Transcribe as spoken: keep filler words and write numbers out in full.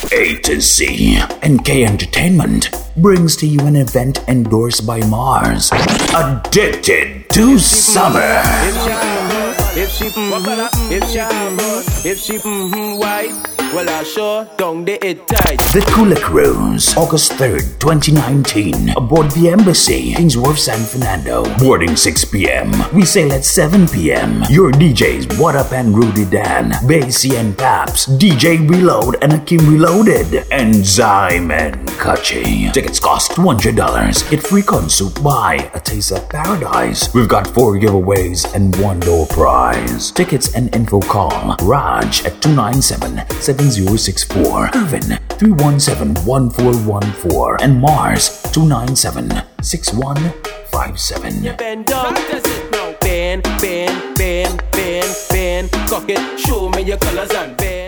A to Z. N K Entertainment brings to you an event endorsed by Mars. Addicted to Summer. If she mm-hmm, if she mm-hmm, if she mm-hmm white, well I sure don't they it tight. The Kula Cruise, August third, twenty nineteen, aboard the Embassy, Kingswharf, San Fernando. Boarding six p.m. We sail at seven p.m. Your D Js What Up and Rudy Dan, Basie and Paps, D J Reload and Akim Reloaded, and Zyme and Kachi. Tickets cost two hundred dollars. Get free corn soup by A Taste of Paradise. We've got four giveaways and one door prize. Tickets and info call Raj at two nine seven, seven zero six four, Irvin three one seven, one four one four, and Mars two nine seven, six one five seven. You bend down, does it now? Bend, bend, bend, bend, bend. Cock it, show me your colors and bend.